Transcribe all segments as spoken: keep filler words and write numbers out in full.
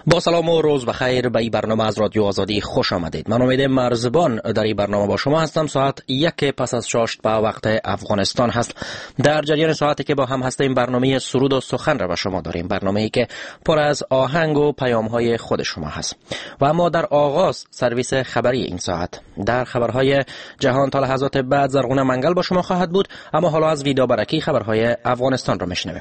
با سلام و روز بخیر به این برنامه از رادیو آزادی خوش آمدید. من امید مرزبان در این برنامه با شما هستم. ساعت یک پس از شش به وقت افغانستان هست. در جریان ساعتی که با هم هستیم برنامه سرود و سخن را به شما داریم، برنامه‌ای که پر از آهنگ و پیام‌های خود شما هست. و اما در آغاز سرویس خبری این ساعت. در خبرهای جهان تا لحظات بعد زرغون منگل با شما خواهد بود، اما حالا از ویدا برکی خبرهای افغانستان را میشنویم.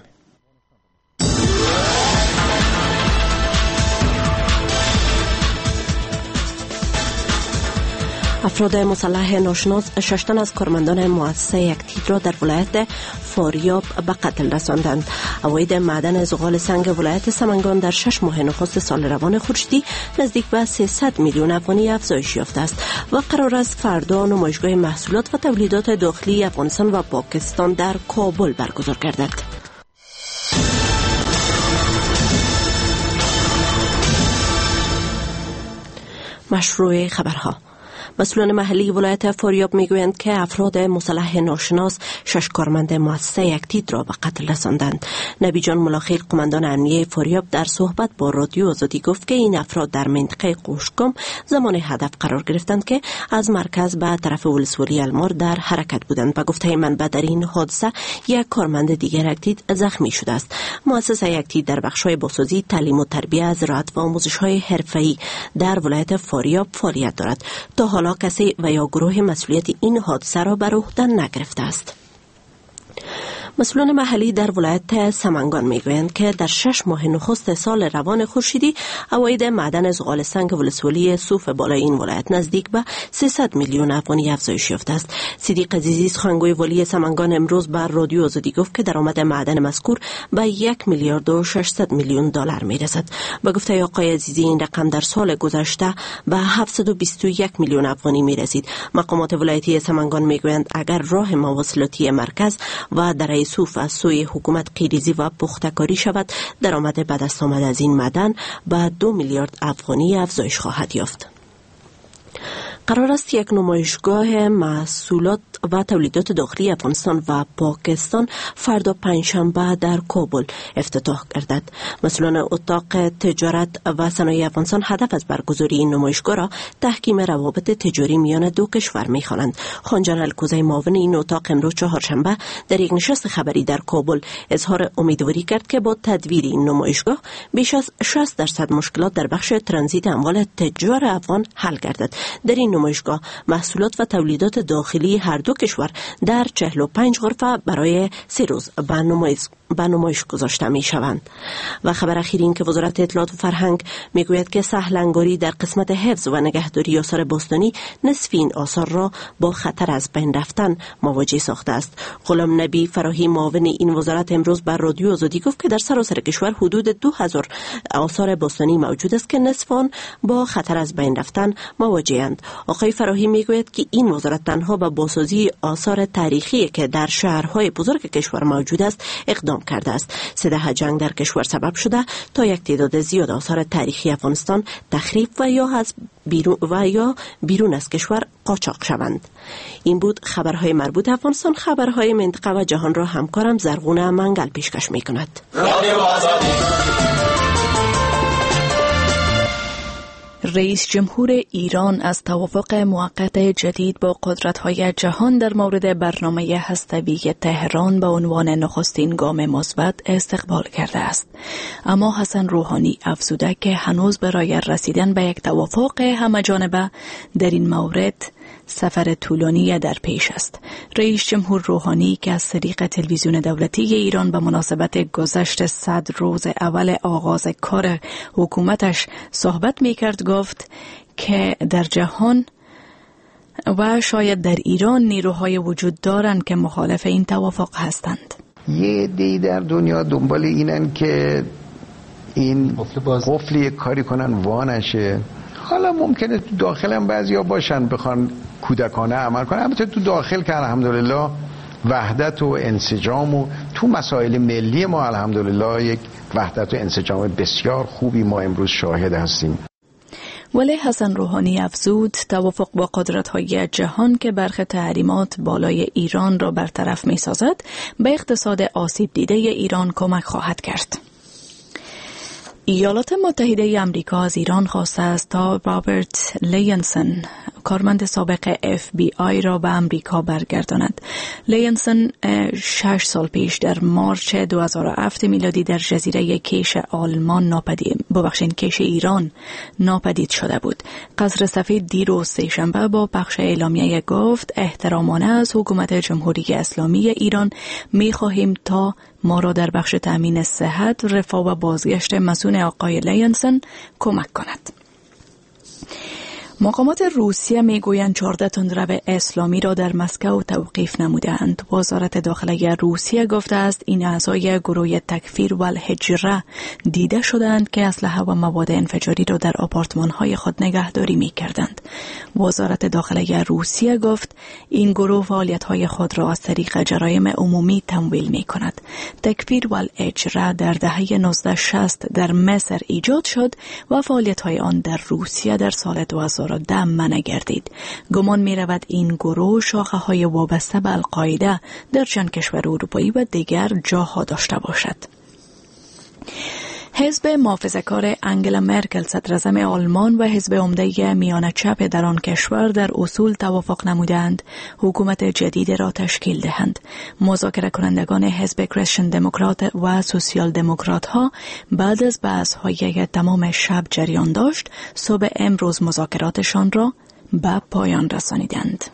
افراد مسلح ناشناس شش تن از کارمندان مؤسسه یکتید را در ولایت فاریاب به قتل رساندند. عواید معدن زغال سنگ ولایت سمنگان در شش ماه نخست سال روان خورشیدی نزدیک به سیصد میلیون افغانی افزایش یافته است و قرار است فردا نمایشگاه محصولات و تولیدات داخلی افغانستان و پاکستان در کابل برگزار گردد. مشروع خبرها. مسئولان محلی ولایت فاریاب میگویند که افراد مسلح ناشناس شش کارمند مؤسسه یکتید را به قتل رساندند. نبی جان ملاخیل قماندان امنیه فاریاب در صحبت با رادیو آزادی گفت که این افراد در منطقه قوشگم زمان هدف قرار گرفتند که از مرکز به طرف ولسوالی المار در حرکت بودند. و گفته منبع در این حادثه یک کارمند دیگر یکتید زخمی شده است. مؤسسه یکتید در بخش‌های بازسازی، تعلیم و تربیت، زراعت و آموزش‌های حرفه‌ای در ولایت فاریاب فعالیت دارد. تا حالا کسی و یا گروه مسئولیت این حادثه را بر عهده نگرفته است. مسئولان محلی در ولایت سمنگان میگویند که در شش ماه نخست سال روان خورشیدی عواید معدن زغال سنگ ولسوالی صوف بالای این ولایت نزدیک به سیصد میلیون افغانی افزایش یافته است. صدیق عزیزی سخنگوی والی سمنگان امروز بر رادیو آزادی گفت که درآمد معدن مذکور به یک میلیارد و ششصد میلیون دلار میرسد. با گفته آقای عزیزی این رقم در سال گذشته به هفتصد و بیست و یک میلیون افغانی میرسید. مقامات ولایتی سمنگان میگویند اگر راه مواصلاتی مرکز و در صوف از سوی حکومت قیریزی و پختکاری شود، درآمد به دست آمد از این معدن به دو میلیارد افغانی افزایش خواهد یافت. قرار است یک نمایشگاه محصولات و تولیدات داخلی افغانستان و پاکستان فردا پنجشنبه در کابل افتتاح گردد. مسئولان اتاق تجارت و صنایع افغانستان هدف از برگزاری این نمایشگاه را تحکیم روابط تجاری میان دو کشور می‌خوانند. خانجان الکوزی معاون این اتاق امروز چهارشنبه در یک نشست خبری در کابل اظهار امیدواری کرد که با تدویر این نمایشگاه بیش از شصت درصد مشکلات در بخش ترانزیت اموال تجار افغان حل گردد. در این نمایشگاه محصولات و تولیدات داخلی هر دو کشور در چهل و پنج غرفه برای سه روز به نمایش به نمایش گذاشته می شوند. و خبر اخیر این که وزارت اطلاعات و فرهنگ می گوید که سهلنگاری در قسمت حفظ و نگهداری آثار باستانی نصف این آثار را با خطر از بین رفتن مواجه ساخته است. غلام نبی فراهی معاون این وزارت امروز بر رادیو آزادی گفت که در سراسر کشور حدود دو هزار آثار باستانی موجود است که نصف آن با خطر از بین رفتن مواجه‌اند. آقای فراهی می گوید که این وزارت تنها به بازسازی آثار تاریخی که در شهرهای بزرگ کشور موجود است اقدام کرده است. سه دهه جنگ در کشور سبب شده تا یک تعداد زیاد آثار تاریخی افغانستان تخریب و یا از بیرون و یا بیرون از کشور قاچاق شوند. این بود خبرهای مربوط افغانستان. خبرهای منطقه و جهان را همکارم زرغون منگل پیشکش می‌کند. رادیو آزادی. رئیس جمهور ایران از توافق موقت جدید با قدرت‌های جهان در مورد برنامه هسته‌ای تهران به عنوان نخستین گام مثبت استقبال کرده است. اما حسن روحانی افزوده که هنوز برای رسیدن به یک توافق همه‌جانبه در این مورد سفر طولانی در پیش است. رئیس جمهور روحانی که از طریق تلویزیون دولتی ایران به مناسبت گذشت صد روز اول آغاز کار حکومتش صحبت می‌کرد گفت که در جهان و شاید در ایران نیروهای وجود دارند که مخالف این توافق هستند. یه دی در دنیا دنبال اینن که این قفلی کاری کنن وانشه. حالا ممکنه تو داخل هم بعضیا باشن بخوان کودکانه عمل کنن، البته تو داخل که الحمدلله وحدت و انسجام و تو مسائل ملی ما الحمدلله یک وحدت و انسجام بسیار خوبی ما امروز شاهد هستیم. ولی حسن روحانی افزود توافق با قدرت‌های جهان که برخی تحریمات بالای ایران را برطرف می‌سازد به اقتصاد آسیب دیده ایران کمک خواهد کرد. ایالات متحده آمریکا از ایران خواسته است تا رابرت لینسن، کارمند سابق اف بی آی را به آمریکا برگرداند. لینسن شش سال پیش در مارچ دو هزار و هفت میلادی در جزیره کیش آلمان ناپدید ببخشید کیش ایران ناپدید شده بود. قصر سفید دیروز سه‌شنبه با پخش اعلامیه گفت احترامانه از حکومت جمهوری اسلامی ایران می‌خواهیم تا ما را در بخش تامین صحت، رفاه و بازگشت مسئول آقای لینسن کمک کند. مقامات روسیه میگویند چهارده تندرو اسلامی را در مسکو توقیف نمودند. وزارت داخله روسیه گفته است این اعضای گروه تکفیر و الهجره دیده شدند که اسلحه و مواد انفجاری را در آپارتمان‌های خود نگهداری می‌کردند. وزارت داخله روسیه گفت این گروه فعالیت‌های خود را از طریق جرایم عمومی تمویل می‌کند. تکفیر و الهجره در دهه نوزده شصت در مصر ایجاد شد و فعالیت‌های آن در روسیه در سال دو هزار دم منع گردید. گمان می رود این گروه شاخه های وابسته به القاعده در چند کشور اروپایی و دیگر جاها داشته باشد. حزب محافظه‌کار انگلا مرکل صدراعظم آلمان و حزب عمده میانه چپ در آن کشور در اصول توافق نمودند حکومت جدید را تشکیل دهند. مذاکره کنندگان حزب کریستین دموکرات و سوسیال دموکرات ها بعد از بحث‌هایی که تمام شب جریان داشت صبح امروز مذاکراتشان را به پایان رسانیدند.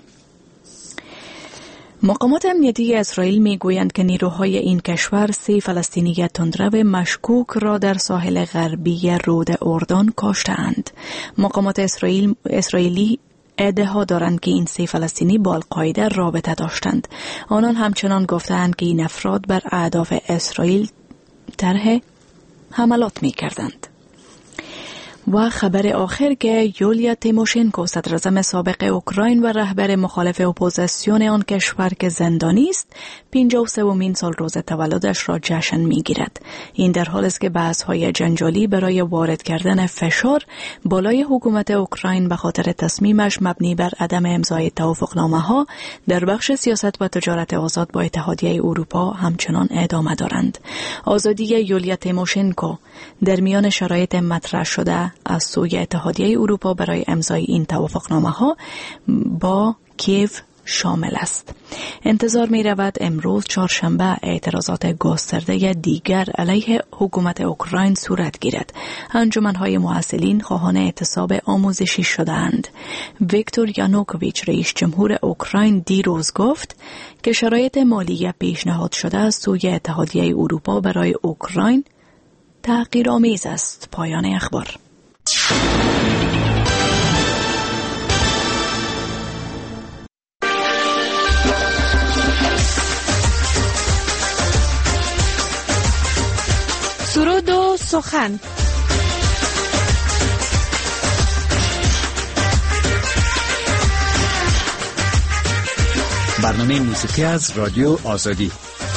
مقامات امنیتی اسرائیل میگویند که نیروهای این کشور سه فلسطینی تندرو مشکوک را در ساحل غربی رود اردن کشتند. مقامات اسرائیل اسرائیلی ادعا دارند که این سه فلسطینی با القاعده رابطه داشتند. آنان همچنان گفتند که این افراد بر اهداف اسرائیل طرح حملات میکردند. و خبر آخر که یولیا تیموشنکو صدراعظم سابق اوکراین و رهبر مخالف اپوزیسیون آن کشور که زندانی است پنجاه و سومین سال روز تولدش را جشن میگیرد. این در حالی است که بحث‌های جنجالی برای وارد کردن فشار بالای حکومت اوکراین به خاطر تصمیمش مبنی بر عدم امضای توافقنامه‌ها در بخش سیاست و تجارت آزاد با اتحادیه اروپا همچنان ادامه دارند. آزادی یولیا تیموشنکو در میان شرایط مطرح شده از سوی اتحادیه اروپا برای امضای این توافقنامه‌ها با کیو شامل است. انتظار می رود امروز چهارشنبه اعتراضات گسترده دیگر علیه حکومت اوکراین صورت گیرد. انجمن‌های محصلین خواهان اعتصاب آموزشی شدند. ویکتور یانوکوویچ رئیس جمهور اوکراین دیروز گفت که شرایط مالی پیشنهاد شده از سوی اتحادیه اروپا برای اوکراین تحقیرآمیز است. پایان اخبار. سرود و سخن. برنامه موسیقی از رادیو آزادی.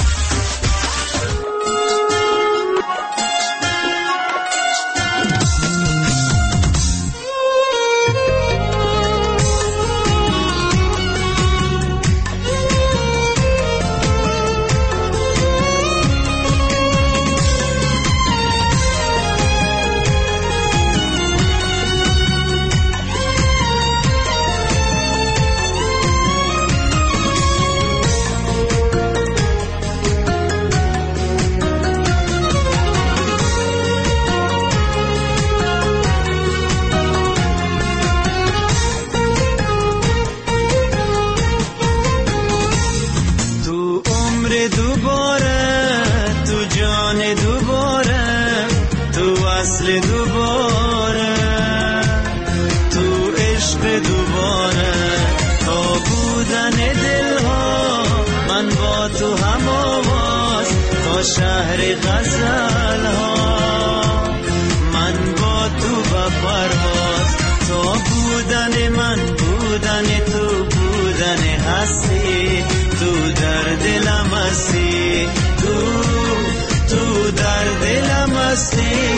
شهر غزل ها من با تو با پرواز تو بودن من بودن تو بودن هستی تو در دلم هستی تو تو در دلم هستی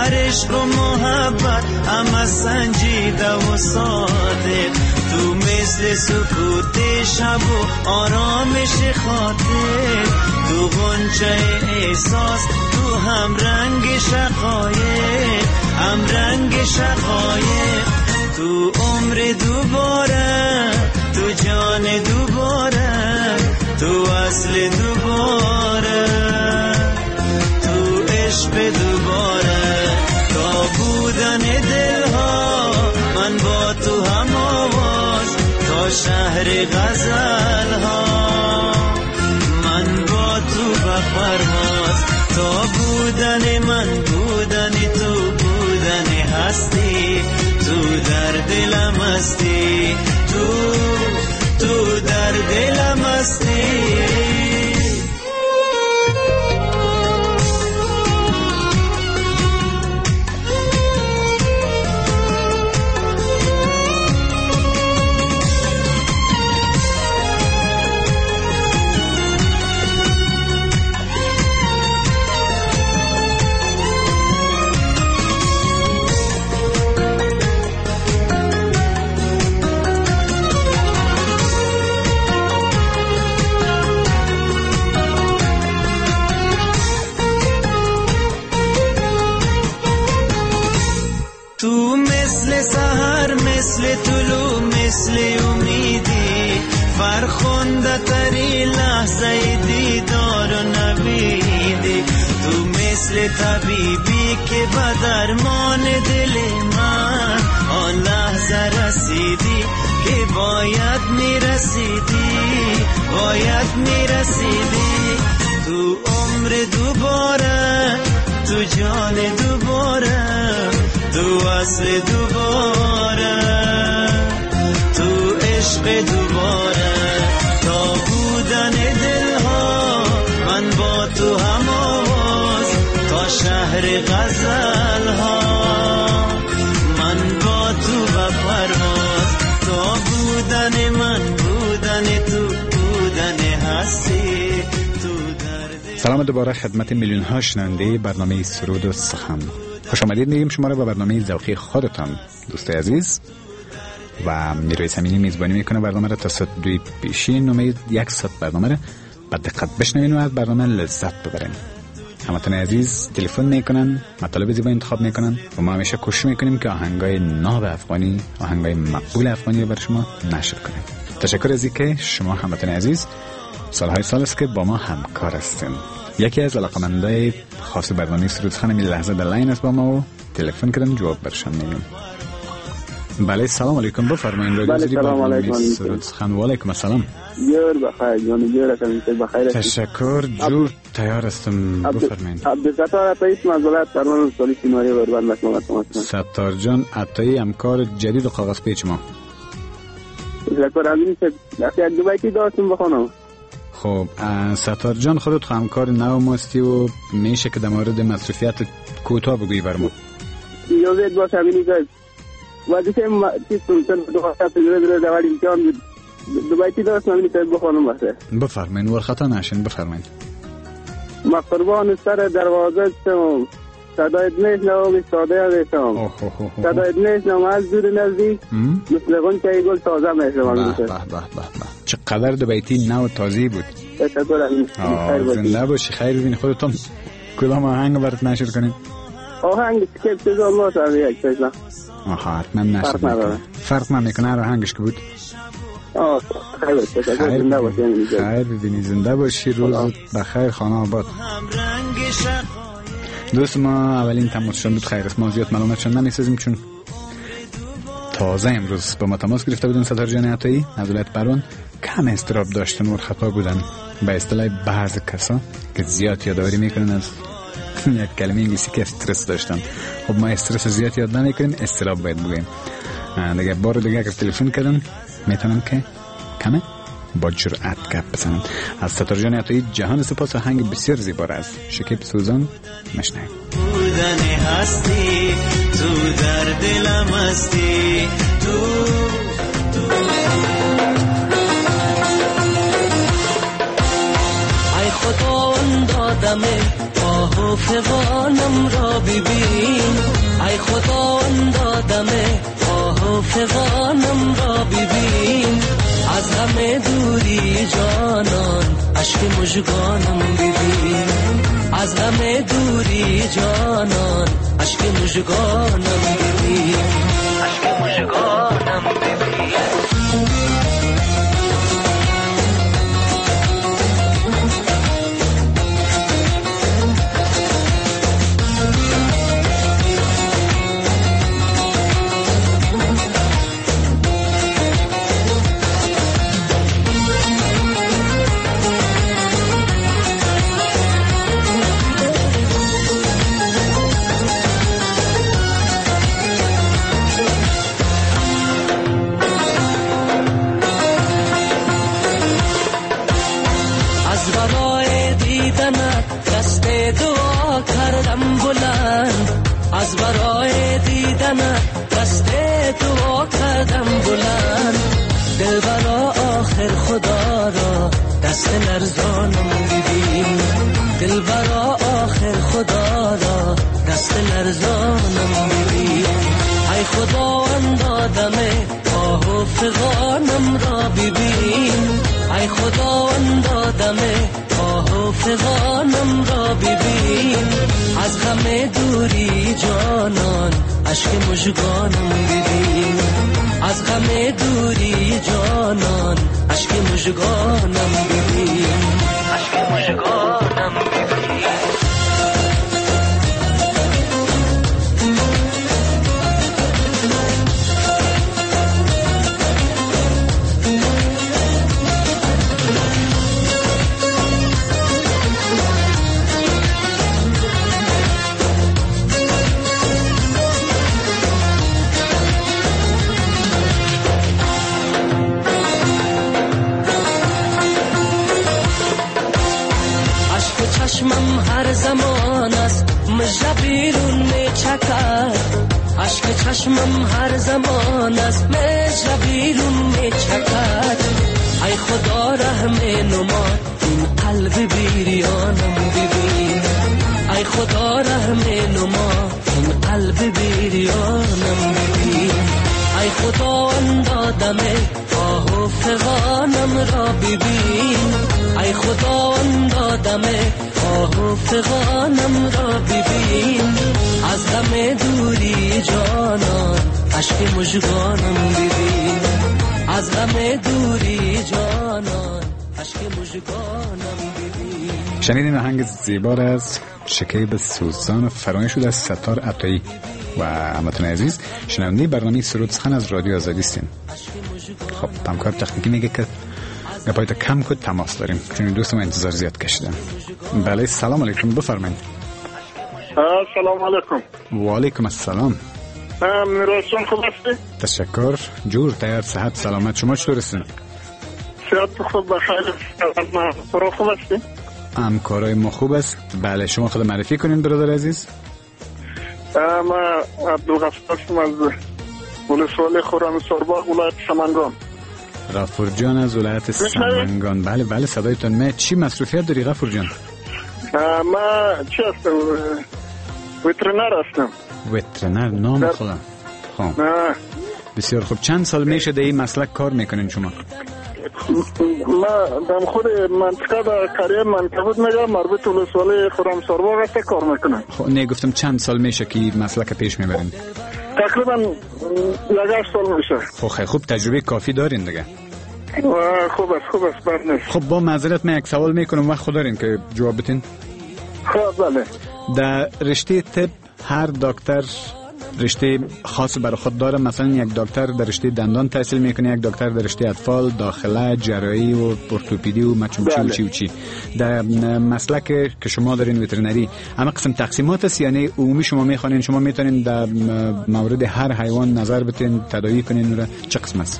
در عشق و محبت همه سنجیده و صادق، تو مثل سکوت شب و آرامش خاطر، تو غنچه احساس، تو هم رنگ شقایق، هم رنگ شقایق، تو عمر دوباره، تو جان دوباره، تو اصل دوباره، تو عشق دوباره، تا بودن دلها من با تو هم آواز، تا شهر غزل ها من با تو بپرواز، تا بودن من بودن تو بودن هستی، تو در دلم هستی، تو تو در دلم هستی. مثل طلوع مثل امیدی، فرخنده تری لحظه دیدار و نویدی، تو مثل طبیبی که به درمان دل من آن لحظه رسیدی که باید میرسیدی، باید میرسیدی، تو عمر دوباره، تو جان دوباره، تو اصل دوباره، تو عشق دوباره، تا بودن دلها من با تو هم آواز، تا شهر غزل ها من با تو بپرواز، تا بودن من بودن تو بودن هستی، تو درد. سلام دوباره خدمت میلیون ها شنونده برنامه سرود و سخن. خوش آمدید میگیم شما را به برنامه ذوقی خودتان دوستای عزیز، و میروی سمینی میزبانی میکنه برنامه را تا ساعت دوی پیشین. امید یک ساعت برنامه را با دقت بشنوین و از برنامه لذت ببرین. همتون عزیز تلفن میکنن، مطالب زیبا انتخاب میکنن و ما همیشه کوشش میکنیم که آهنگای ناب افغانی، آهنگای مقبول افغانی رو بر شما نشر کنیم. تشکر از اینکه شما همتون عزیز سالهای سال است که با ما همکار هستین. یکی از علاقمندای خاص برنامه سرود سخن این لحظه در لاین است با ما و تلفن کردن جواب برشان میگیم. بله سلام علیکم، بفرمایید. بله سلام علیکم. سرود سخن و علیکم السلام. جور بخیر جان، جور هستم بخیر. تشکر، جور تیار هستم، بفرمایید. عبدالستار عطایی اسم از ولایت کرمان سالی سینواری وربند خدمت شما هستم. ستار جان عطایی همکار جدید و کاغذ پیچ ما. تشکر. از این یک دو بیتی داشتم بخونم. خب ستار جان خودت همکار نو ماستی و میشه که در مورد مصرفیت کوتاه بگویی بر ما. اجازه باشه ببینید که وظیفه ما چیز سلطان دو هفته پیش در دوال امتحان دو بیتی داشتم ببینید که بخونم باشه. بفرمایید ور خطا نشین، بفرمایید. ما قربان سر دروازه شم، صدایت نشنوم ساده هستم، صدایت نشنوم از دور نزدیک، مثل غنچه گل تازه میشم. به به به به، چقدر دو بیتی نو تازه بود. تشکر. زنده باشی، خیر ببینی. خودتون کدام آهنگ برات نشر کنیم؟ آهنگ سکیپ سزار ما سر یک سزا. آها حتما نشر میکنه. فرق نمیکنه هر آهنگش که بود. آه خیر باشی، زنده باشی. خیر ببینی، زنده باشی، روز بخیر، خانه آباد. دوست ما اولین تماسشون بود، خیر است. ما زیاد معلوماتشون نمیسازیم چون تازه امروز با ما تماس گرفته بودن ستار جان عطایی از ولایت برون. کم استراب داشتن و خطا بودن به اصطلاح بعض کسا که زیاد یادآوری میکنن از یک کلمه انگلیسی که استرس داشتن. خب ما استرس زیاد یاد نمیکنیم، استراب باید بگیم. دیگه بار دیگه اگر تلفن کردن میتونم که کمه با جرأت گپ بزنن. از ستار جان عطایی جهان سپاس. آهنگ بسیار زیبا از شکیب سوزان مشنویم. بودن هستی، تو در دلم هستی، تو ای خداوند آدم با آه و فغانم را ببین، ای خداوندا دم آه و فغانم را ببین، از همه دوری جانان اشک مژگانم ببین، از همه دوری جانان اشک مژگانم ببین، اشک مژگانم ببین. از برای دیدنت دست دعا کردم بلند، دل برا آخر خدا را دست لرزانم ببین، دل برا آخر خدا را دست لرزانم ببین، ای خداوندا دم آه و فغانم را ببین، ای خداوندا دم آه و فغانم را ببین، از غم دوری جانان اشک مژگانم ببین، از غم دوری جانان اشک مژگانم ببین، اشک مژگانم ببین. چشمم هر زمان است مژه بیرون می چکد، اشک چشمم هر زمان است مژه بیرون می چکد، ای خدا رحم نما این قلب بیریانم ببین، ای خدا رحم نما این قلب بیریانم ببین، ای خدا اندادم آه و فغانم را ببین، ای خدا اندادم آه و فغانم را ببین، از غم دوری جانان اشک مژگانم ببین، از غم دوری جانان اشک مژگانم ببین. شنیدین آهنگ زیبا از شکیب سوزان فرانی شده از ستار عطایی و همتون عزیز شنونده برنامه سرود سخن از رادیو آزادی هستین. خب همکار تکنیکی میگه که گپایت کم کد تماس داریم چون دوستم انتظار زیاد کشیدن. بله سلام علیکم، بفرمایید. سلام علیکم. و علیکم السلام. میراسون خوب هستی؟ تشکر، جور تیار، صحت سلامت. شما چطور هستین؟ صحت خوب بخیر. ما خوب هستی؟ همکارای ما خوب است. بله شما خود معرفی کنین برادر عزیز. ما عبدالغفار هستم از ولسوالی خرمسارباغ ولایت سمنگان. غفور جان از ولایت سمنگان. بله بله صدایتون می. چی مصروفیت داری غفور جان؟ ما چی هستم؟ وترنر هستم. وترنر نام خدا. خب بسیار خوب. چند سال میشه در این مسلک کار میکنین شما؟ ما در خود منطقه در کاریه منطقه میگم مربوط ولسوالی خرمسارباغ هست کار میکنم. خب نه گفتم چند سال میشه که مسلک پیش میبرین؟ تقریبا یک سال میشه. خب خیلی خوب، تجربه کافی دارین دیگه. خوب است خوب است بر نیست. خب با معذرت من یک سوال میکنم، وقت دارین که جواب بدین؟ خب بله. در رشته طب هر دکتر رشته خاص برای خود داره، مثلا یک دکتر در رشته دندان تحصیل میکنه، یک دکتر در رشته اطفال، داخله، جراحی و ارتوپدی و مچمچی و چی و چی. در مسلک که شما دارین وترنری اما قسم تقسیمات است، یعنی عمومی شما میخوانین، شما میتونین در مورد هر حیوان نظر بدین، تداوی کنین، را چه قسم است؟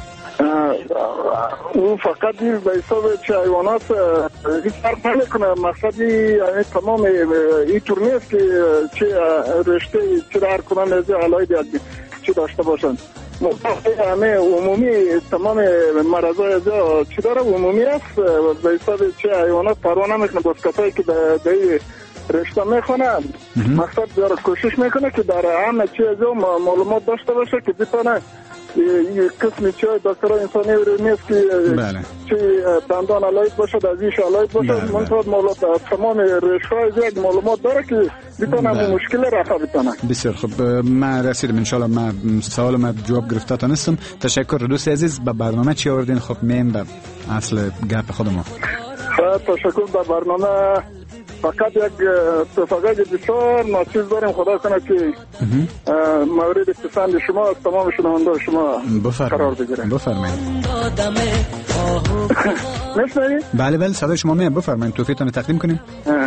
او فقط به حساب چه حیوانات هیچ فرق نمیکنه. مقصدی یعنی تمام این طور نیست که چه رشته چه در کنن از علایل چه داشته باشن. همه عمومی تمام مرضای از چه داره عمومی است. به حساب چه حیوانات پروا نمیکنه. بس کسایی که در رشته میخونه، مقصد داره کوشش میکنه که در همه چیز معلومات داشته باشه که بتونه یک قسمی چه دکتر انسانی رو نیست که بله. چه دندان علایق باشد از ایش علایق باشد بله. منطقه معلومات تمام رشته زیاد معلومات داره که بتونه بله. مشکل رفع بتونه. بسیار خوب، ما رسیدم انشالله. ما سوال ما جواب گرفته تانستم. تشکر دوست عزیز. به برنامه چی آوردین؟ خب میم به اصل گپ خودمون. تشکر. به برنامه فقط یک اتفاقی بسیار ناچیز داریم. خدا کنه که مورد پسند شما از تمام شنونده شما قرار بگیریم. بفرمایید. میشنوید؟ بله بله صدای شما میاد. بفرمایید توفیقتون تقدیم کنیم.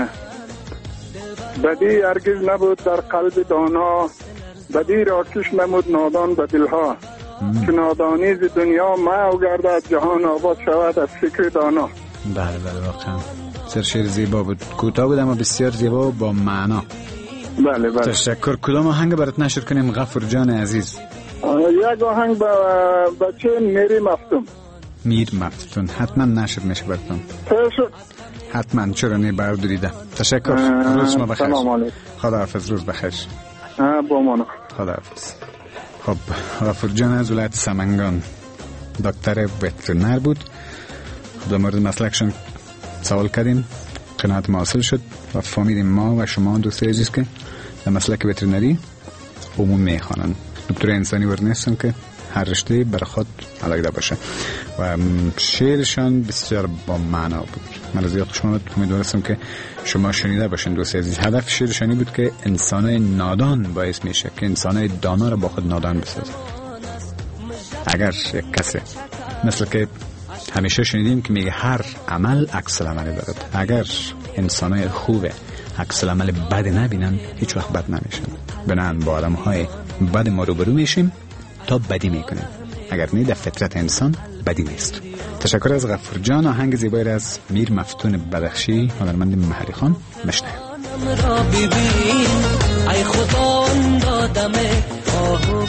بدی هرگز نبود در قلب دانا، بدی را کش نمود نادان به دلها، که نادانی ز دنیا محو گردد، جهان آباد شود از فکر دانا. بله بله واقعا سر شعر زیبا بود، کوتاه بود اما بسیار زیبا و با معنا. بله بله تشکر. کدام آهنگ برات نشر کنیم غفور جان عزیز؟ یک آهنگ با بچه میر مفتون. میر مفتون حتما نشر میشه براتون. حتما چرا نه برداریده. تشکر. روز شما بخیر. خداحافظ. روز بخیر. با مانا. خداحافظ. خب غفور جان از ولایت سمنگان دکتر وترینر بود. در مورد مسلکشون سوال کردیم، قناعت ما حاصل شد و فهمیدیم ما و شما دوست عزیز که در مسلک وترینری عموم میخوانن. دکتر انسانی ور نیستن که هر رشته بر خود علاقه باشه و شعرشان بسیار با معنا بود. من از یاد شما امیدوارم که شما شنیده باشین دوست عزیز. هدف شعرشانی بود که انسانای نادان باعث میشه که انسانای دانا را با خود نادان بسازه. اگر یک کسی مثل که همیشه شنیدیم که میگه هر عمل عکس العمل دارد، اگر انسانای خوب عکس العمل بد نبینن هیچ وقت بد نمیشن. بنان با آدم‌های بد ما روبرو میشیم تا بدی میکنیم، اگر نه در فطرت انسان بدی نیست. تشکر از غفور جان. آهنگ زیبایی را از میر مفتون بدخشی هنرمند محلی خان بشنویم. ای خدا دادم آه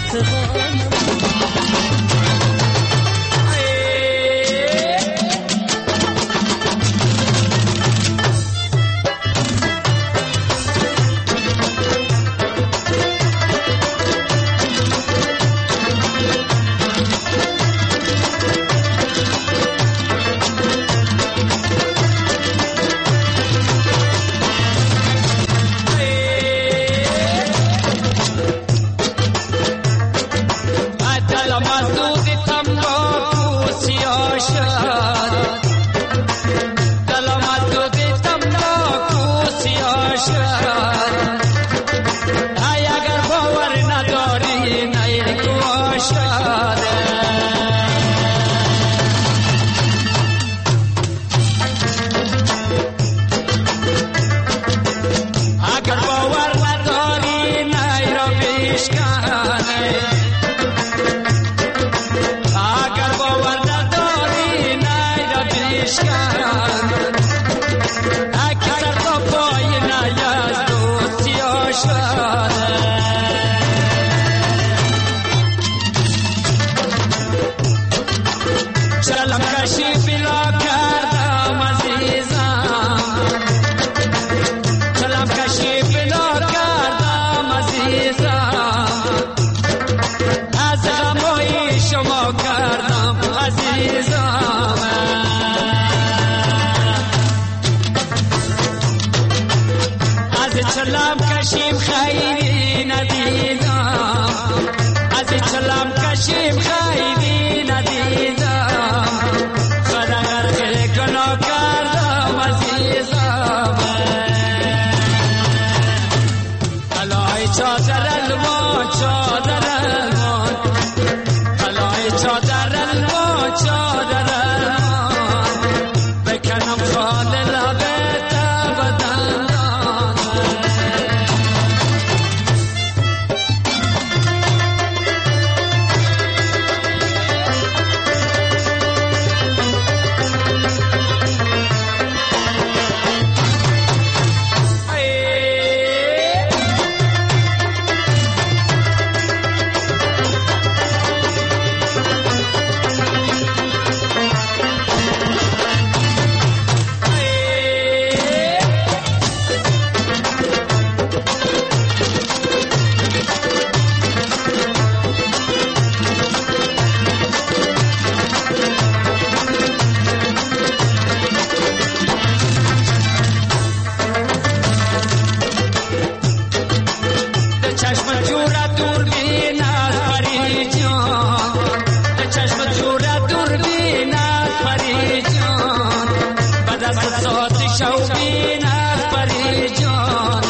جان به چشم جورت دور بیند پری جان به دست ساعت شو بیند پری جان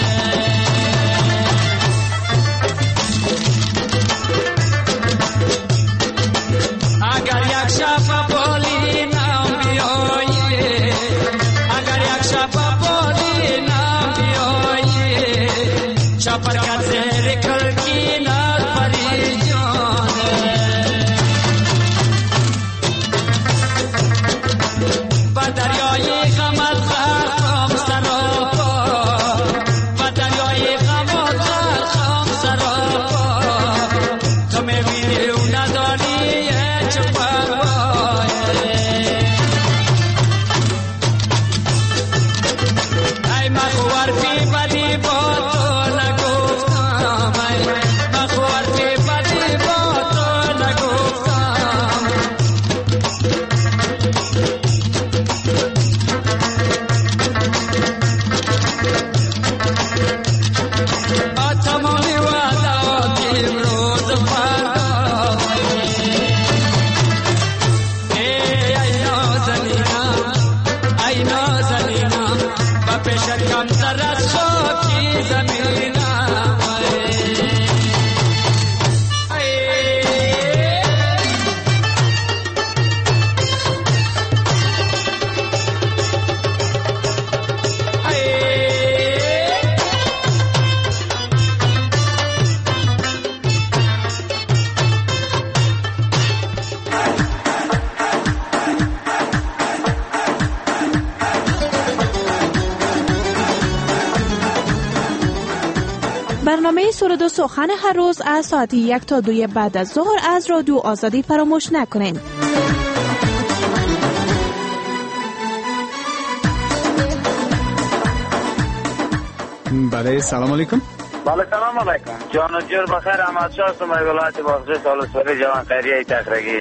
اگر یک شب بالی نام بیایی اگر یک شب بالی نام بیایی چپر کر زیر کلکی نال پری جان با دریای غمت خرخم سراپا با دریای غمت خرخم سراپا تو میبینی و نداری چه پروای ای مخور فی بدی با تو نگفتم ای مخور فی بدی با تو نگفتم با تمامی وعدات امروز فردا ای ای نازنینم ای نازنینم و پیشت کم تر از خاکی زمینم برنامه سرود و سخن هر روز از ساعت یک تا دوی بعد از ظهر از رادیو آزادی فراموش نکنین. بله سلام علیکم. بله سلام علیکم. جان و جور بخیر. احمد شاه هستم از ولایت باغچه سالسوری جوان خیریه تخرگی.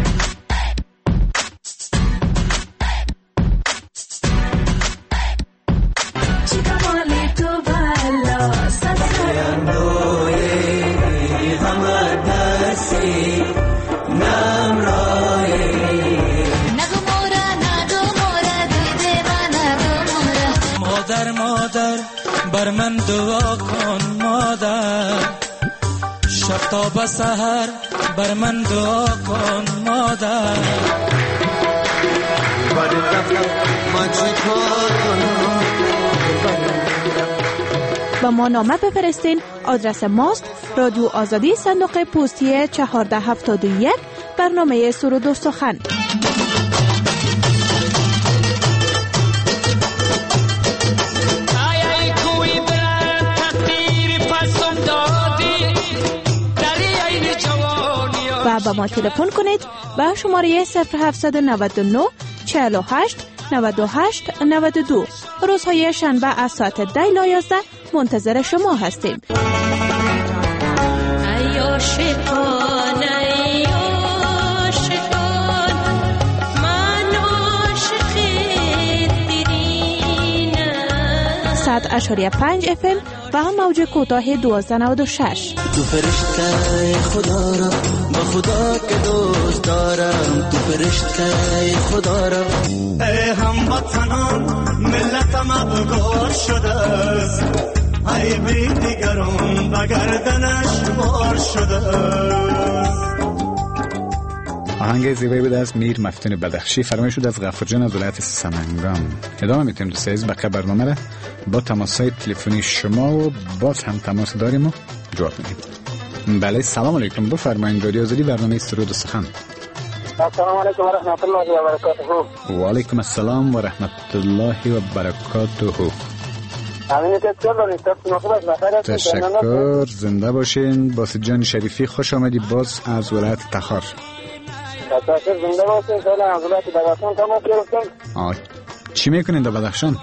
مادر مادر بر من دعا کن مادر شب تا به سحر بر من دعا کن مادر با ما نامه بفرستین. آدرس ماست رادیو آزادی صندوق پستی چهارده هفتاد و یک برنامه سرود و سخن. و با ما تلفن کنید به شماره صفر هفت نه نه چهل و هشت نود و هشت نود و دو. روزهای شنبه از ساعت ده تا یازده منتظر شما هستیم. صد اشاریه پنج اف ام و هم موج کوتاه دوازده نود و شش. تو فرشته خدا را با خدا که دوست دارم، تو فرشته خدا را. ای هموطنان ملتم ابگار شده است، ای بی دیگران به گردنش بار شده است. آهنگ زیبایی بود از میر مفتون بدخشی، فرمایش شد از غفور جان از ولایت سمنگان. ادامه میتونیم دوست عزیز بقیه برنامه را با تماس‌های تلفنی شما و باز هم تماس داریم و جواب میدیم. بله سلام علیکم، بفرمایید. رادیو آزادی برنامه سرود و سخن. السلام علیکم و رحمت الله و برکاته. و علیکم السلام و رحمت الله و برکاته. تشکر، زنده باشین. باسط جان شریفی خوش آمدی باز از ولایت تخار. تشکر، زنده باشین. سال از ولایت بدخشان تماس گرفتم. آه چی میکنین در بدخشان؟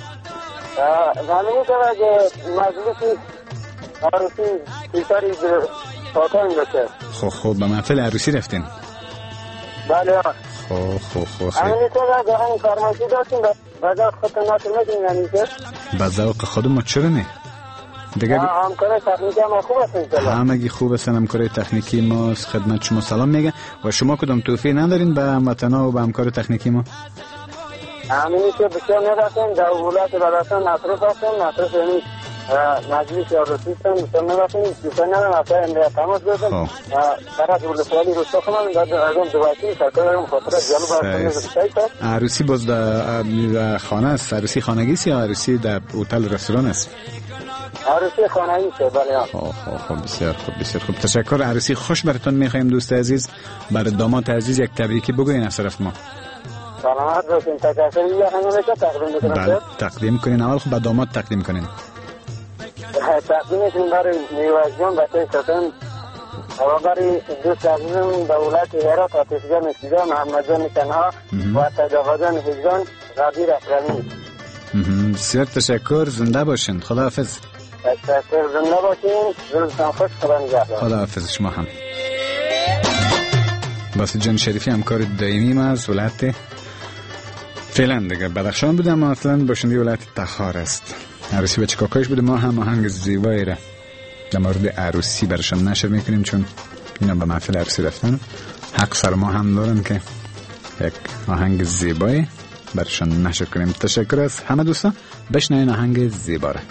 زمینی که مجلسی عروسی پیساری ساکن بشه. خب خب به محفل عروسی رفتین؟ بله. خب خب خب خیلی. همینی که در همین فرمایشی داشتیم به ذوق خودتون ناصر میکنین. یعنی که به ذوق خودم چرا نه؟ دیگه همکار تکنیکی ما خوب هستن؟ همگی خوب هستن. همکار تکنیکی ما خدمت شما سلام میگه. و شما کدام توفیق ندارین به هموطنا و به همکار تکنیکی ما؟ همینی که بسیار نداشتن در ولایت بدستان مصروف هستن. مصروف یعنی مجلس یا رسیستان بسیار نداشتن. بسیار ندارن اصلا امریت تماس بردن برای ولسوالی روستا کنن در ازم دوایتی سرکار مخاطره جلو برستان. عروسی باز در خانه است؟ عروسی خانگی است یا عروسی در هتل رستوران است؟ عروسی خانگی است. بله. خب خب بسیار خوب بسیار خوب. تشکر. عروسی خوش براتون میخوایم دوست عزیز. برای داماد عزیز یک تبریکی بگوین از طرف ما. سلامت باشین. تشکر. یه همه تقدیم میکنم. بله تقدیم کنین. اول خب به داماد تقدیم کنین. تقدیمشون برای نیوز جان بچه ساتن و برای دوست عزیزم دولت هرات آتشگاه نسیده محمد جان تنها و تجاوزان هجان غبیر اکرمی. بسیار تشکر. زنده باشین. خداحافظ. تشکر. زنده باشین. روزتان خوش. خدا نگهدار. خداحافظ. شما هم. باسط جان شریفی همکار دائمی ما از ولایت فعلا دیگه بدخشان بودم، اما اصلا باشنده ولایت تخار است. عروسی بچه کاکایش بوده. ما هم آهنگ زیبایی را در مورد عروسی برشان نشر میکنیم، چون اینا به محفل عروسی رفتن. حق سر ما هم دارن که یک آهنگ زیبایی برشان نشر کنیم. تشکر از همه دوستان. بشنوین آهنگ زیبا را.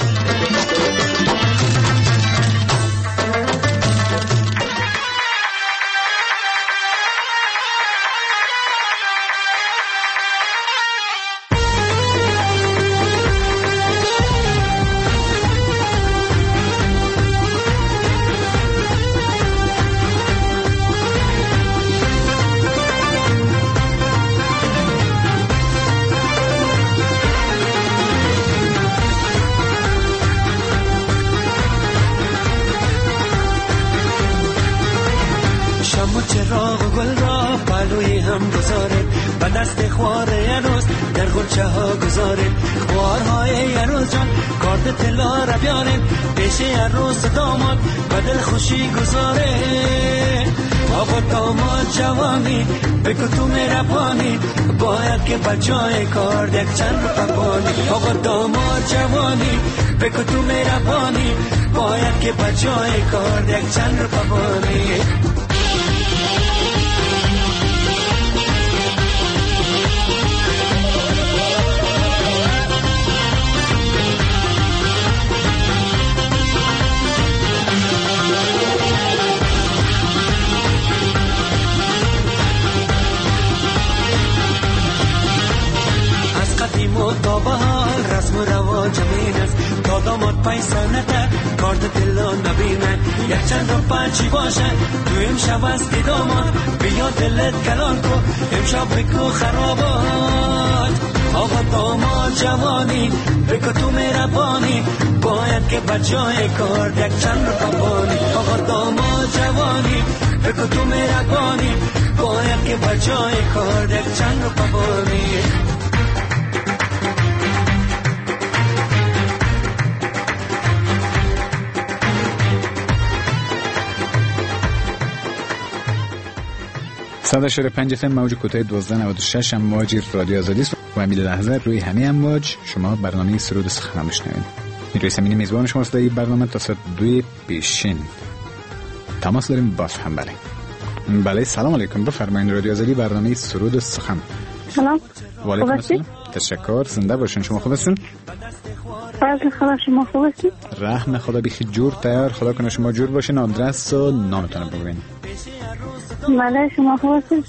چراغ گل را پلوی هم گذاره، به دست خوار یروز در غنچه ها گذاره. خوارهای یروز جان کارد طلا را بیاره، پیش یروز داماد به دل خوشی گذاره. آقا داماد جوانی بگو تو مهربانی، باید که بجای کارد یک چند رو پپانی. آقا داماد جوانی بگو تو مهربانی، باید که بجای کارد یک چند رو پپانی. قدیم تا بحال رسم و رواج زمین است، تا داماد پیسا نده کارد دلا نبینن. یک چند رو پنچی باشه تو امشب استی داماد، بیا دلت کلان کو امشب بکو خرابات. آقا داماد جوانی بکو تو مهربانی، باید که بجای کارد یک چند رو پپانی. آقا داماد جوانی بکو تو مهربانی، باید که بجای کارد یک چند رو پپانی. صد و شش و پنج اف ام موج کوتاه دوازده نود و شش امواج رادیو آزادی است و همین لحظه روی همه امواج شما برنامه سرود سخن میشنوید. میروی سمینی میزبان شما است در این برنامه تا ساعت دو پیشین. تماس داریم باز هم. بله بله سلام علیکم. بفرمایید. رادیو آزادی برنامه سرود سخن. سلام. و علیکم السلام. تشکر. زنده باشین. شما خوب هستین؟ فضل خدا. شما خوب هستین؟ رحم خدا بخیر. جور تیار. خدا کنه شما جور باشین. آدرس و نامتون رو بگین. بله شما خوب هستین؟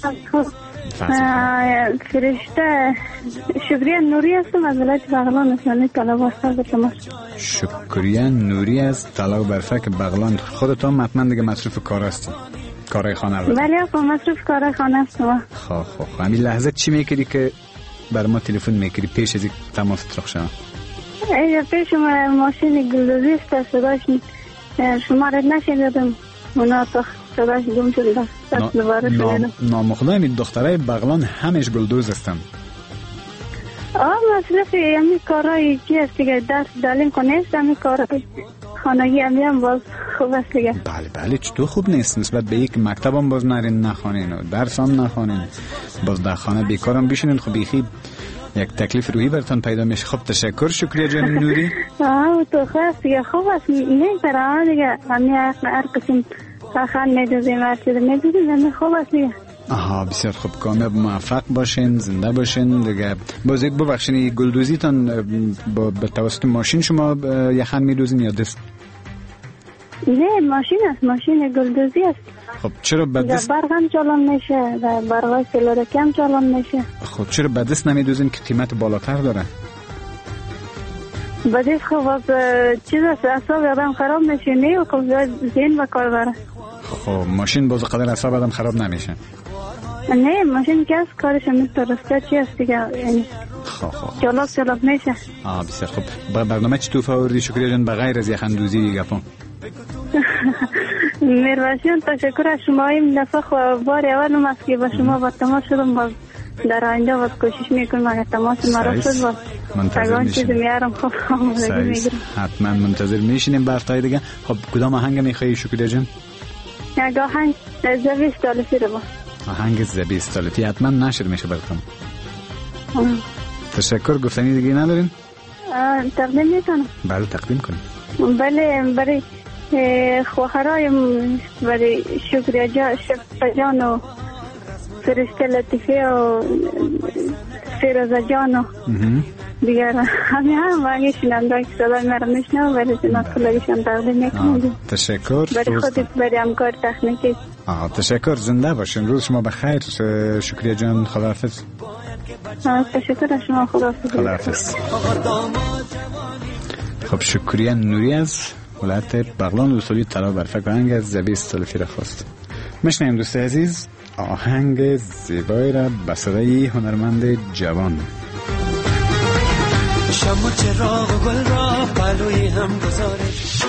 فرشته شکریه نوری هستم از ولایت بغلان. نشانی طلب هستم به شما. شکریه نوری از طلب برفک بغلان. خودتون حتما دیگه مصروف کار هستین؟ کارهای خانه رو؟ بله آقا مصروف کارهای خانه هستم. خب خب همین لحظه چی میکردی که بر ما تلفن میکردی پیش از این تماس ترخشم؟ ایجا پیش ما ماشین گلدوزی است، صداش شما را نشنیدم. اونا تا صداش گم شده. نام خدا همین دخترای بغلان همش گلدوز هستن. آه مصرف همین کارهای چی است دیگه، دست دالین کنه است همین کارهای خانگی همی هم باز خوب است دیگه. بله بله چطور خوب نیست؟ نسبت به یک مکتب هم باز نرین نخوانین و درس هم نخوانین، باز در خانه بیکارم بشینین. خب بیخی یک تکلیف روحی برتان پیدا میشه. خب تشکر شکریه جان نوری. آه تو خواست دیگه خوب است نگذره دیگه همین هر قسم خان میدوزیم هر چیز میدوزیم همین خوب است دیگه. آها بسیار خوب، کامیاب موفق باشین، زنده باشین دیگه. باز یک ببخشین گلدوزی تان با به توسط ماشین شما یخن میدوزین یا دست؟ نه ماشین است، ماشین گلدوزی است. خب چرا به دست برق هم چالان میشه و برق سلولکی هم چالان میشه. خب چرا به دست نمیدوزین که قیمت بالاتر داره؟ به دست خب از چیز است، اعصاب آدم خراب میشه نه و خب ذهن و کار بره. خب ماشین باز قدر اعصاب آدم خراب نمیشه؟ نه ماشین که از کارش هم درسته چی است دیگه، یعنی خب خب چالاک چالاک میشه. آه بسیار خوب. با برنامه چی توفه آوردی شکریه جان بغیر از یخندوزی گپم؟ میروشیان تشکر از شما. این دفعه خب بار اولم است که با شما با تماس شدم، باز در آینده باز کوشش میکنم اگر تماس مرا شد باز منتظر میشیم. میارم. خب حتما منتظر میشینیم برتای دیگه. خب کدام آهنگ میخوایی شکریه جان؟ یک آهنگ زبی استالتی رو با آهنگ زبی استالتی حتما نشر میشه براتون. تشکر. گفتنی دیگه ندارین؟ تقدیم میکنم. بله تقدیم کنیم. بله برای خواهرایم، برای شکریه جان جان و فرشته لطیفه و فیروزه جان و دیگر همه هم باقی شننده که صدای مرا میشنم برای جناب کلگیشان تقدیم میکنم. تشکر. برای خودت برای همکار تکنیکی. آه تشکر. زنده باشین. روز شما بخیر. شکریه جان. خداحافظ. تشکر از شما. خداحافظ. خداحافظ. خب شکریه نوری از ولایت بغلان وصولی طلا بر فکر آهنگ از زبی استالتی را خواست. میشنیم دوست عزیز آهنگ زیبایی را به صدای هنرمند جوان. شم و چراغ و گل را پلوی هم گذارش،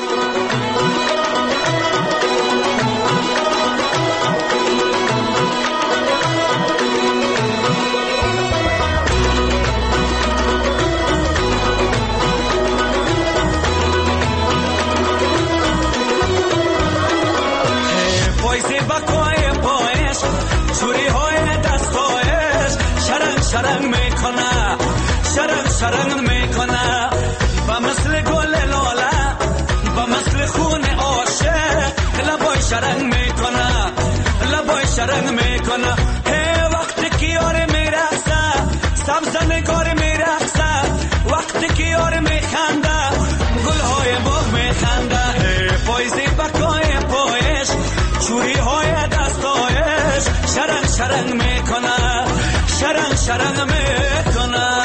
شرنگ میکنه شرنگ شرنگ میکنه با مثل گل لاله با مثل خون عاشق لبای شرنگ میکنه لبای شرنگ میکنه. هی وقتی که یار میرقصه سبز نگار میرقصه، وقتی که یار میخنده گلهای باغ میخنده. هی پایزی بکای پایش چوری های دستایش شرنگ شرنگ میکنه شرنگ شرنگ میکنه.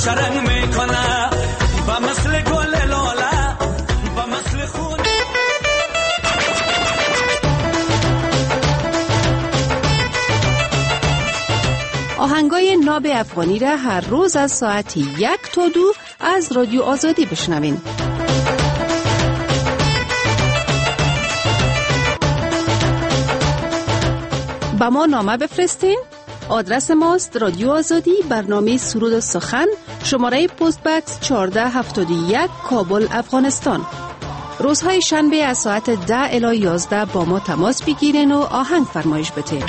شرنگ میکنه با مثل گل لاله با مثل خون. آهنگای ناب افغانی را هر روز از ساعت یک تا دو از رادیو آزادی بشنوین. با ما نامه بفرستین. آدرس ماست رادیو آزادی، برنامه سرود و سخن، شماره پست بکس چهارده هفتاد و یک، کابل، افغانستان. روزهای شنبه از ساعت ده الی یازده با ما تماس بگیرین و آهنگ فرمایش بدین.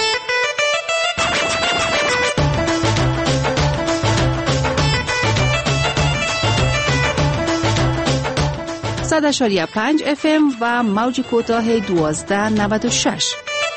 صد اشاریه پنج اف ام و موج کوتاه دوازده نود و شش.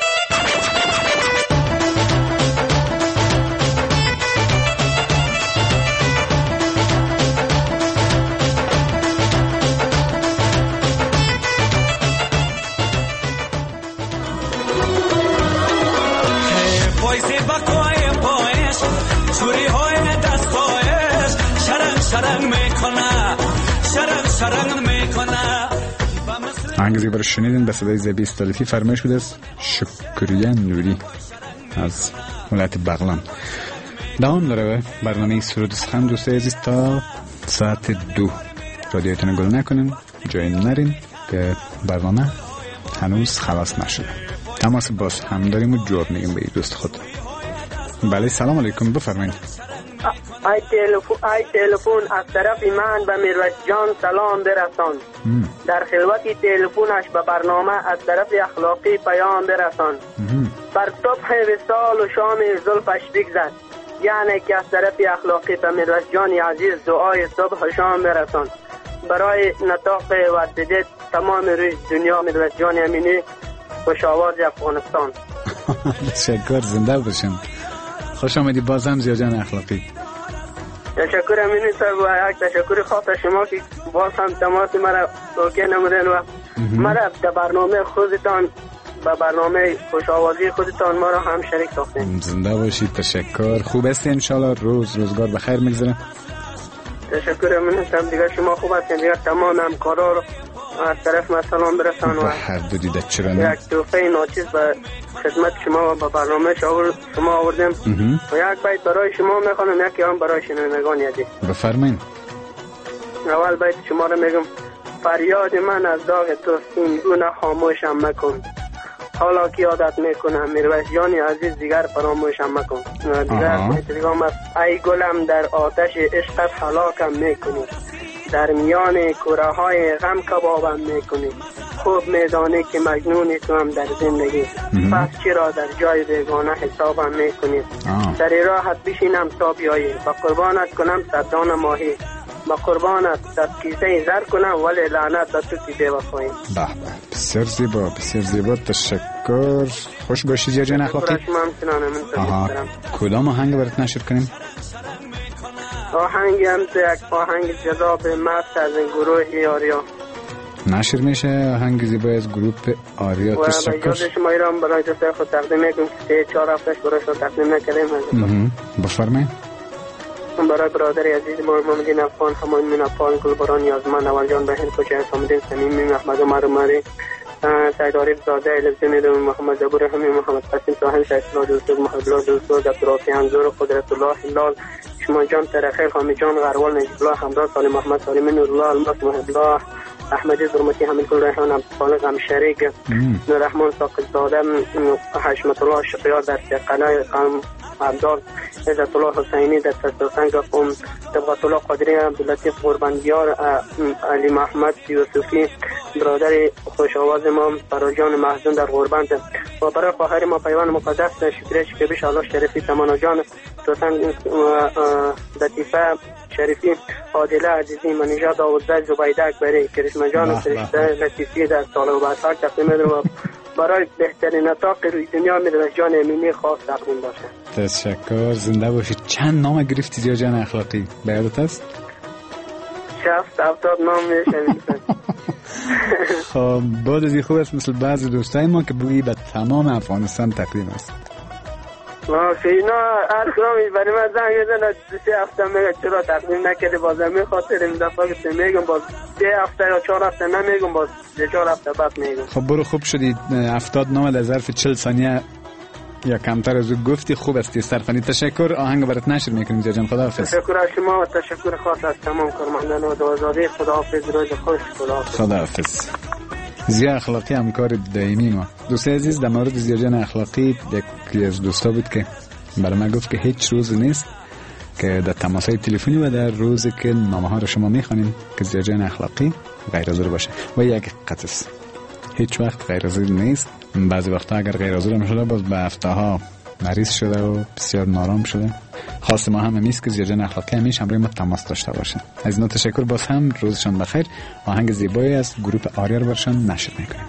آهنگ زیبا رو شنیدین، به صدای زبی استالفی فرمایش بود از شکریه نوری از ولایت بغلان. دوام داره برنامه سرود سخن. دوستای عزیز تا ساعت دو رادیوتون گل نکنین، جای نرین که برنامه هنوز خلاص نشده. تماس باز هم داریم و جواب میگیم به دوست خود. بله سلام علیکم، بفرمایید. ای تلفن ای تلفن از طرف من به میرویس جان سلام برسان. مم. در خلوت تلفنش به برنامه از طرف اخلاقی پیام برسان. مم. بر صبح وصال و شام زلفش بگذر، یعنی که از طرف اخلاقی به میرویس جان عزیز دعای صبح و شام برسان. برای نطاق وسیده تمام روی دنیا میرویس جان امینی خوش آواز افغانستان. تشکر، زنده باشین. خوش آمدی بازم زیا جان اخلاقی. تشکر امینی صاحب و یک تشکر خاص شما که باز هم تماس مرا اوکی نمودین و مرا در برنامه خودتان به برنامه خوش آوازی خودتان ما را هم شریک ساختین. زنده باشید. تشکر. خوب هستی انشالله؟ روز روزگار بخیر میگذره؟ تشکر امینی صاحب. دیگه شما خوب هستین؟ دیگه تمام همکارا رو از طرف ما سلام برسان و هر دو دیده چرا نه یک توفه ناچیز به خدمت شما و به برنامه شما آوردیم و یک بیت برای شما میخوانم، یکی هم برای شنوندگان عزیز. بفرمایید. اول بیت شما رو میگم: فریاد من از داغ توست، این گونه خاموشم مکن، حالا که عادت میکنم میرویس جان عزیز دیگر فراموشم مکن. دیگر بیت دیگه هم: ای گلم در آتش عشقت هلاکم میکنی، در میان کوره های غم کبابم میکنی، خوب میدانی که مجنونی تو هم در زندگی، پس چرا در جای بیگانه حسابم میکنی؟ در راحت بشینم تا بیایی، با قربانت کنم صدان ماهی، با قربانت صد کیسه زر کنم، ولی لعنت به تو که بی‌وفایی. به به، بسیار زیبا، بسیار زیبا. تشکر. خوش باشید یا جان اخلاقی. آها، کدام آهنگ برات نشر کنیم؟ آهنگ هم تو یک آهنگ جذاب مست از گروه آریا نشر میشه. آهنگ زیبای از گروه آریا. تشکر. و اجازه شما ایران برای دوستای خود تقدیم میکنم که سه چهار هفتهش برایش رو تقدیم نکردیم. بفرمایید. برای برادر عزیز ما محمدین افغان، همون من افغان گلبران نیازمند، اول جان بهن کوچه حسامدین صمیمی، محمد عمر عمری، سید عارف زاده، لبزین دوم، محمد زبور حمی، محمد قاسم ساحل، شیخ الله دوستو، محمد الله دوستو، عبدالرافی انزور، قدرت الله هلال، شما جان ترخیل، حامی جان غروال، نجیب الله حمدان، سالم محمد سالم، نور الله الماس، محمد الله احمدی درمتی، حمید گل ریحان، عبدالخالق هم شریک، نور رحمان ساقط زاده، حشمت الله شقیار در قلعه قم عبدال، عزت الله حسینی در سرسنگ قم، طبقت الله قادری، عبداللطیف قربانگیار، علی محمد یوسفی، برادر خوش آواز ما فراجان محزون در غربند، و برای خواهر ما پیوان مقدس شکریه شکریه شالله شریفی، تمانا جان سوسنگ لطیفه شریفی، عادله عزیزی، منیژه داوودزای، زبیده اکبری، کرشمه جان و فرشته لطیفی در سال و بعد فرق تقدیم می‌دارم برای بهترین نطاق روی دنیا میرویس جان امینی خاص تقدیم باشه. تشکر. زنده باشید. چند نام گرفتی زیا جان اخلاقی؟ بیادت است؟ شصت هفتاد نام میشن. خب بعد از این خوب است مثل بعضی دوستای ما که بویی به تمام افغانستان تقدیم است. اینا هر کرامی برای من زنگ بزنه دو سه هفته میگه چرا تقدیم نکردی باز می خاطر این دفعه که میگم باز سه هفته یا چهار هفته نمیگم باز سه چهار هفته بعد میگم. خب برو خوب شدی هفتاد نامه در ظرف چهل ثانیه یا کمتر از او گفتی خوب استی سرفنی. تشکر. آهنگ برات نشر میکنیم زیاد جان. خداحافظ. تشکر از شما و تشکر خاص از تمام کارمندان و آزادی. خداحافظ. روز خوش. خداحافظ. خداحافظ. زیا اخلاقی همکار دائمی ما. دوست عزیز در مورد زیا جان اخلاقی یکی از دوستا بود که برای من گفت که هیچ روز نیست که در تماس‌های تلفنی و در روزی که نامه ها رو شما میخوانید که زیا جان اخلاقی غیر حاضر باشه و یک قطعه هیچ وقت غیر حاضر نیست. بعضی وقتا اگر غیر حاضر هم شده باز به هفته ها مریض شده و بسیار نارام شده. خواست ما هم همیست که زیا جان اخلاقی همیشه همراه ما تماس داشته باشه. از اینا تشکر. باز هم روزشان بخیر. آهنگ زیبایی از گروه آریا رو برشان نشر میکنیم.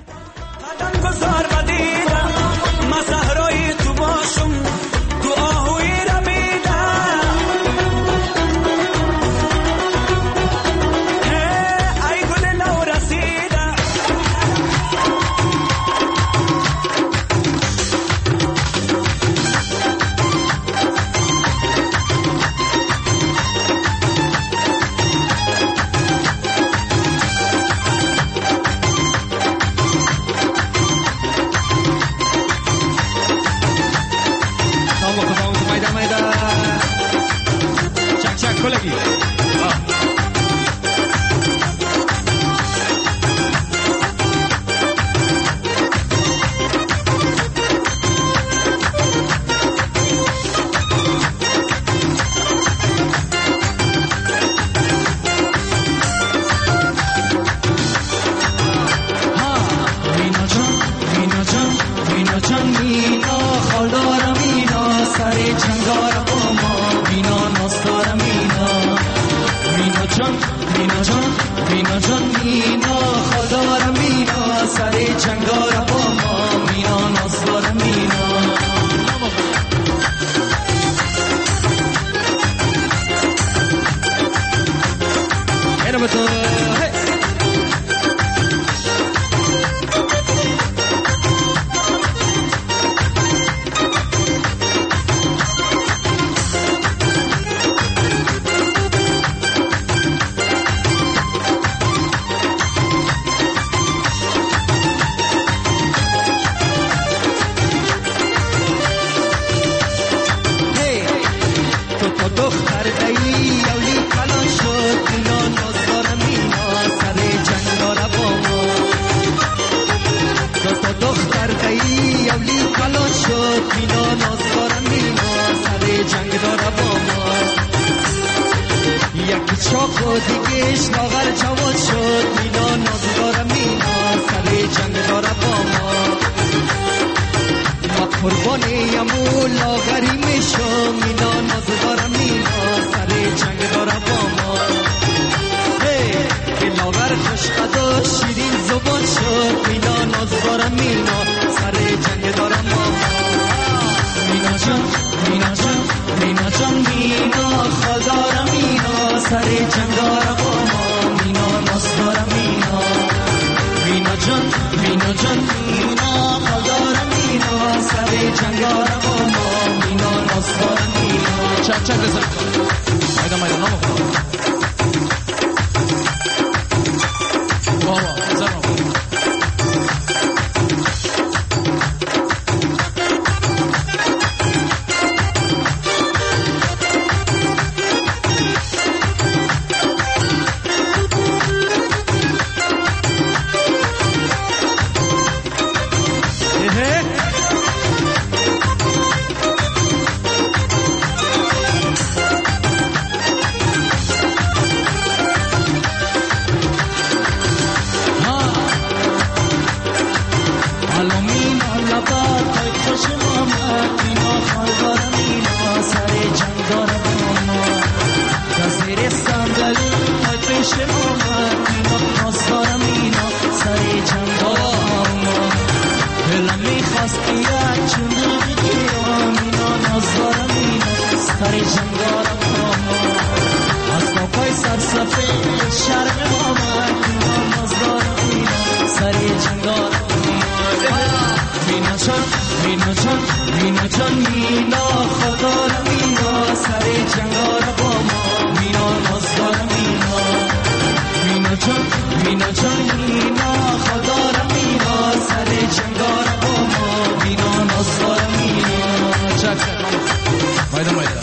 مینا جان مینا خدا را مینا سر جنگار با ما مینا نازدار مینا چک مایده مایده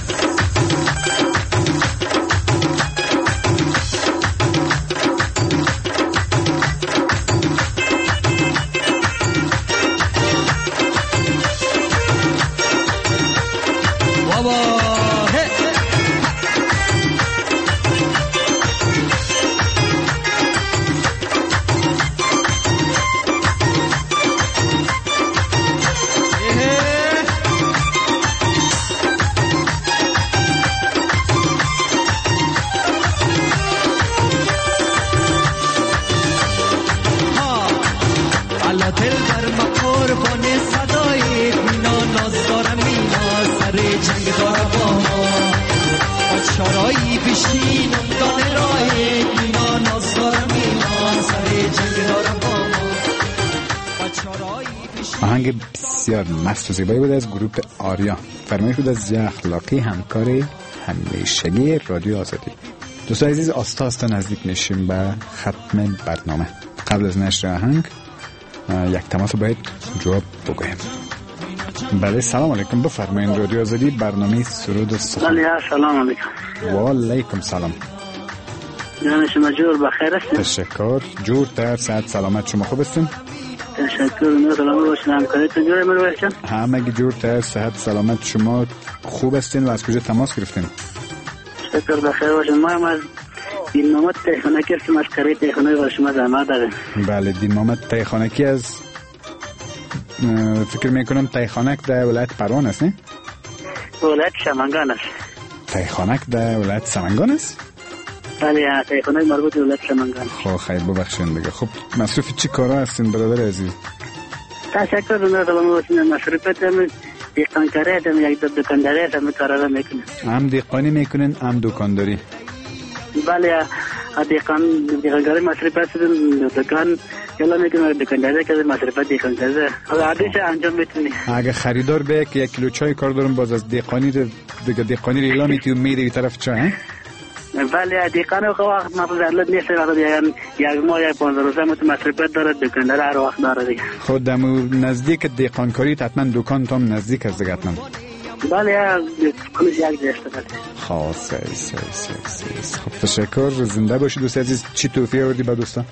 آهنگ بسیار مست و زیبایی بود از گروه آریا، فرمایش بود از اخلاقی، همکار همیشگی رادیو آزادی. دوستان عزیز، آستا آستا نزدیک میشیم به ختم برنامه. قبل از نشر آهنگ یک تماس باید جواب بگویم. بله سلام علیکم، بفرمایید. رادیو آزادی برنامه سرود و سخن. بله سلام علیکم. و علیکم سلام. جان شما جور بخیر هستین؟ تشکر. جور در صحت سلامت، شما خوب هستین؟ تشکر. نه سلام باشین. همکاریتون جوره مروه جان؟ همگی جور در صحت سلامت. شما خوب هستین و از کجا تماس گرفتین؟ تشکر بخیر باشین. ما هم از دین محمد تیخانکی هستیم، از قریه تیخانکی برای شما زحمت داریم. بله دین محمد تیخانکی از فکر میکنم تیخانک در ولایت پروان است نه؟ ولایت سمنگان است. تیخانک در ولایت سمنگان است؟ بله تیخانک مربوط به ولایت سمنگان. خب خیلی ببخشید دیگه. خب مصروف چی کارا هستین برادر عزیز؟ تشکر. نه سلام باشین. مصروفتم دیقانکاری هستم، یک دو دکانداری هستم، کارا را میکنم. هم دیقانی میکنین هم دکانداری؟ بله دیقان دیقانکاری مصرف هستم، دکان یلا میکنم، دکانداری که مصرف دیقانکاری عادیش انجام میتونی. اگه خریدار به یک کیلو چای کار دارم باز از دیقانی دیگه دیقانی رو اعلام میتونی میری طرف چای؟ بله دیقان خو وقت مفضلت نیست، وقت یک یک ماه یک پانزده روزه مت مصرفات داره، دکاندار هر وقت داره دیگه. خود دمو نزدیک دیقانکاری حتما دکان تام نزدیک از دیگه حتما. بله کلیش یک جشته بله. خاص ایس ایس ایس. خب تشکر. زنده باشی دوست عزیز. چی توفیه آوردی به دوستا؟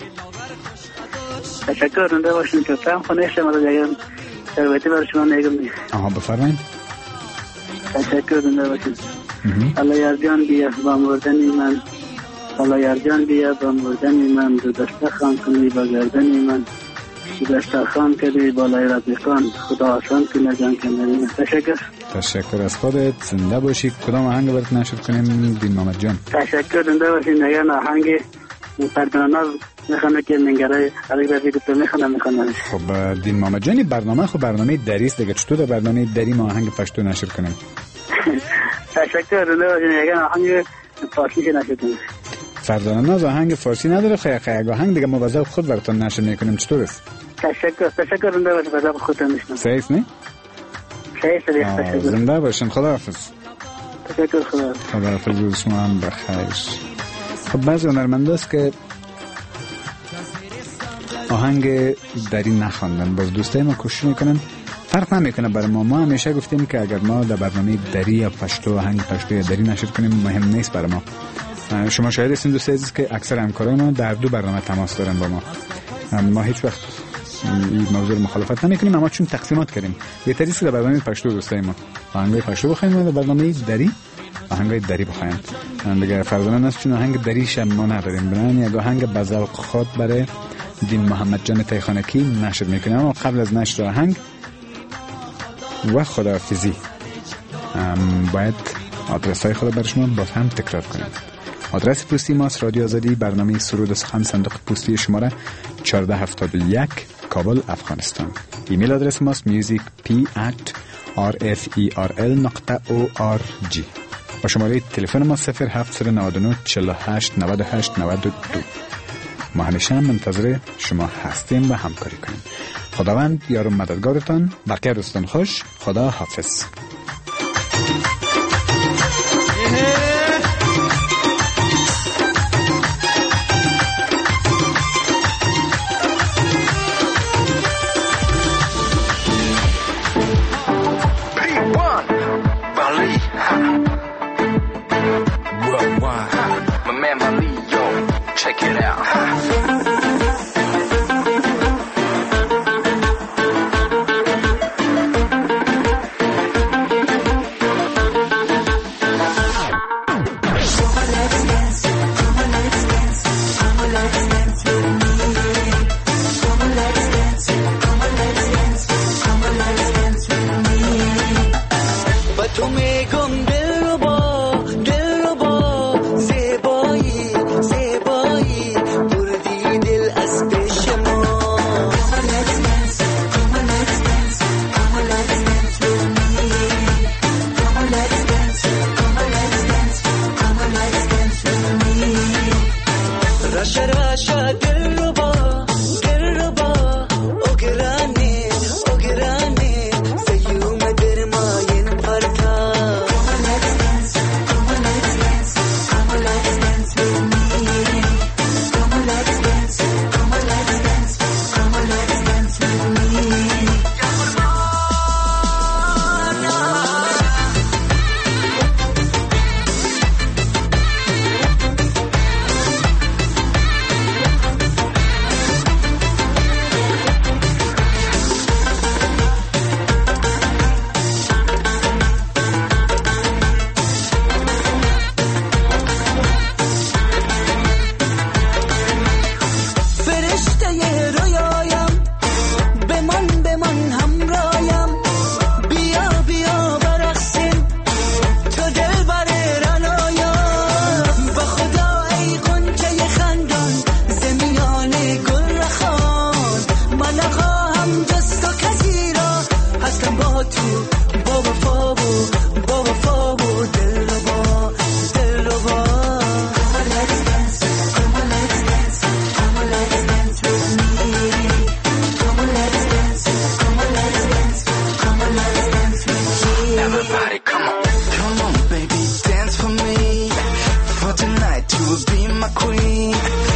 تشکر. زنده باشین. تو تام خونه شما رو دیگه ثروتی برای شما میگم. آها بفرمایید. تشکر. زنده باشین. الله یارجان بیا با مردن من، الله یارجان بیا با مردن من، دو دسته خان کنی با گردن من، دو دسته خان کنی بالای رفیقان، خدا آسان کنه جان کنه. تشکر. تشکر از خودت. زنده باشی. کدام آهنگ برات نشر کنیم دین محمد جان؟ تشکر. زنده باشی. نگه آهنگ پردناز میخوانه که منگره علی رفیق تو میخوانه میخوانه. خب دین محمد جانی برنامه خب برنامه دریست دیگه، چطور در برنامه دری ما آهنگ پشتو نشر کنیم؟ تشکر. زنده باشی. نگه آهنگ فارسی که نشر کنیم. فرداناز آهنگ فارسی نداره، خیلی خیلی آهنگ دیگه ما واسه خود براتون نشر میکنیم. چطور است؟ تشکر. تشکر. زنده باشی. واسه خودتون میشنم. صحیح نه؟ صحیح. زنده باشین. خداحافظ. تشکر. خدا خداحافظ. روز شما هم بخیر. خب بعضی هنرمندا است که آهنگ دری نخواندن، باز دوستای ما کوشش میکنن. فرق نمیکنه برای ما. ما همیشه گفتیم که اگر ما در برنامه دری یا پشتو آهنگ پشتو یا دری نشر کنیم مهم نیست برای ما. شما شاهد هستین دوستای عزیز که اکثر همکارای ما در دو برنامه تماس دارن با ما. ما هیچ وقت این موضوع مخالفت نمیکنیم، اما چون تقسیمات کردیم بهتره است که برنامه پشتو دوستای ما آهنگ پشتو بخوایم و برنامه دری آهنگ دری بخوایم. دیگه فرضاً است چون آهنگ دریش ما نداریم، بنابراین یک آهنگ بزل خود برای دین محمد جان تیخانکی نشر میکنیم. اما قبل از نشر آهنگ و خداحافظی باید آدرس های خود برای شما باز هم تکرار کنیم. آدرس پستی ماست رادیو آزادی، برنامه سرود و سخن، صندوق پستی شماره چهارده هفتاد و یک، کابل، افغانستان. ایمیل آدرس ماست music p at r f e r l نقطه o r g و شماره تلفن ما صفر هفت نه نه چهل و هشت نود و هشت نود و دو. ما همیشه هم منتظر شما هستیم و همکاری کنیم. خداوند یار و مددگارتان. بقیه روزتان خوش. خدا حافظ. check it out. Be my queen.